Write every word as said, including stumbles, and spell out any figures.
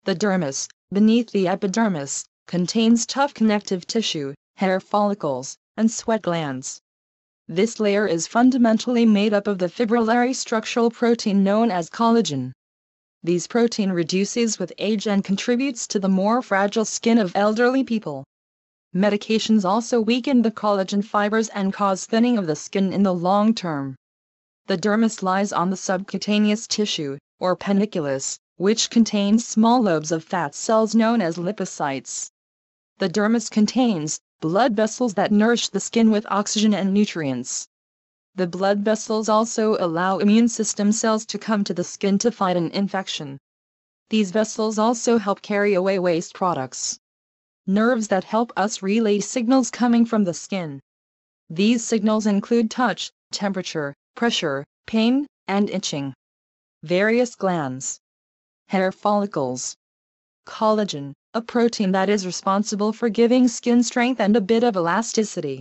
The dermis, beneath the epidermis, contains tough connective tissue, hair follicles, and sweat glands. This layer is fundamentally made up of the fibrillary structural protein known as collagen. This protein reduces with age and contributes to the more fragile skin of elderly people. Medications also weaken the collagen fibers and cause thinning of the skin in the long term. The dermis lies on the subcutaneous tissue, or panniculus, which contains small lobes of fat cells known as lipocytes. The dermis contains blood vessels that nourish the skin with oxygen and nutrients. The blood vessels also allow immune system cells to come to the skin to fight an infection. These vessels also help carry away waste products. Nerves that help us relay signals coming from the skin. These signals include touch, temperature, pressure, pain, and itching. Various glands. Hair follicles. Collagen, a protein that is responsible for giving skin strength and a bit of elasticity.